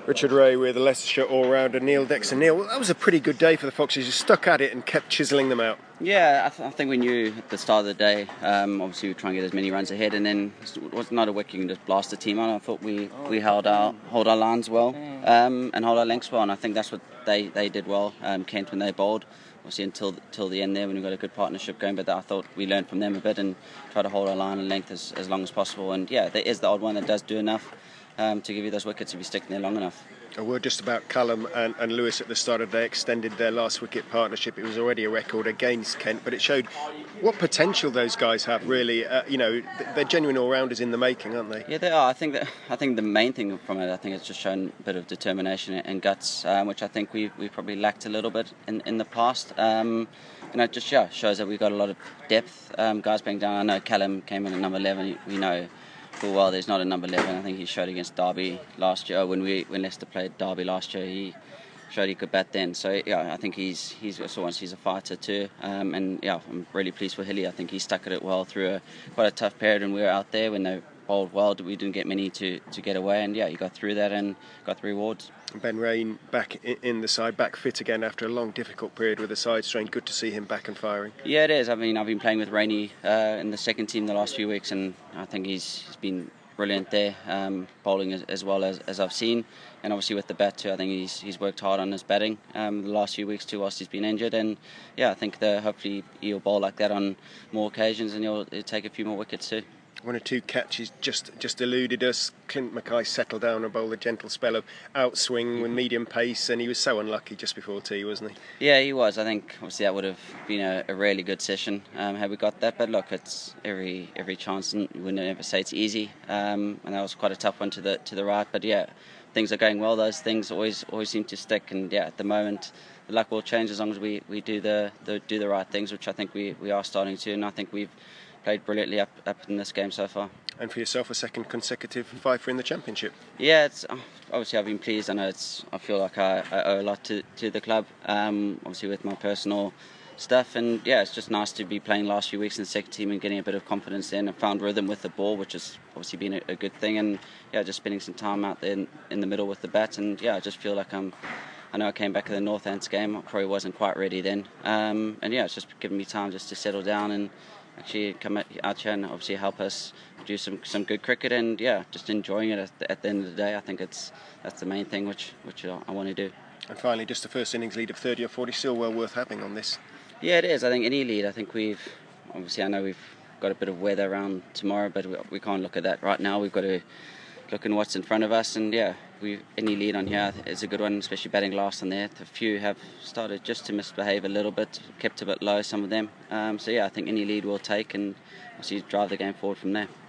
Richard Ray with the Leicestershire all-rounder Neil Dexter. Neil, well, that was a pretty good day for the Foxes. You stuck at it and kept chiselling them out. Yeah, I think we knew at the start of the day, obviously we were trying to get as many runs ahead, and then it was not a wicket you can just blast the team on. I thought we hold our lines well and hold our lengths well, and I think that's what they did well. Kent, when they bowled, obviously until the end there when we got a good partnership going, but I thought we learned from them a bit and tried to hold our line and length as long as possible. And yeah, there is the odd one that does do enough to give you those wickets if you stick there long enough. A word just about Callum and Lewis at the start of the day extended their last wicket partnership. It was already a record against Kent, but it showed what potential those guys have. Really, they're genuine all-rounders in the making, aren't they? Yeah, they are. I think the main thing from it, I think it's just shown a bit of determination and guts, which I think we probably lacked a little bit in the past. And it just shows that we've got a lot of depth. Guys being down. I know Callum came in at number 11. We know full well there's not a number 11. I think he showed against Derby last year. When Leicester played Derby last year, he showed he could bat then. So yeah, I think he's a fighter too. And yeah, I'm really pleased for Hilly. I think he stuck at it well through quite a tough period when we were out there. When they bowled well, we didn't get many to get away, and yeah, he got through that and got the rewards. Ben Raine back in the side, back fit again after a long, difficult period with a side strain. Good to see him back and firing. Yeah, it is. I mean, I've been playing with Rainey in the second team the last few weeks, and I think he's been brilliant there, bowling as well as I've seen, and obviously with the bat too. I think he's worked hard on his batting the last few weeks too, whilst he's been injured, and yeah, I think hopefully he'll bowl like that on more occasions, and he'll take a few more wickets too. One or two catches just eluded us. Clint Mackay settled down and bowled a gentle spell of outswing with medium pace, and he was so unlucky just before tea, wasn't he? Yeah, he was. I think obviously that would have been a really good session had we got that. But look, it's every chance, and we would never say it's easy. And that was quite a tough one to the right. But yeah, things are going well. Those things always seem to stick. And yeah, at the moment, the luck will change as long as we do the right things, which I think we are starting to. And I think we've played brilliantly up in this game so far. And for yourself, a second consecutive fifer in the Championship. Yeah, it's obviously I've been pleased. I feel like I owe a lot to the club, obviously with my personal stuff, and yeah, it's just nice to be playing last few weeks in the second team and getting a bit of confidence in. I found rhythm with the ball, which has obviously been a good thing, and yeah, just spending some time out there in the middle with the bat, and yeah, I just feel like I know I came back in the Northants game. I probably wasn't quite ready then, and yeah, it's just given me time just to settle down and actually come out here and obviously help us do some good cricket, and yeah, just enjoying it at the end of the day. I think that's the main thing which I want to do. And finally, just the first innings lead of 30 or 40, still well worth having on this. Yeah, it is. I think any lead, I think I know we've got a bit of weather around tomorrow, but we can't look at that right now. We've got to look at what's in front of us, and yeah, any lead on here is a good one, especially batting last on there. A few have started just to misbehave a little bit, kept a bit low, some of them. So yeah, I think any lead we'll take and obviously drive the game forward from there.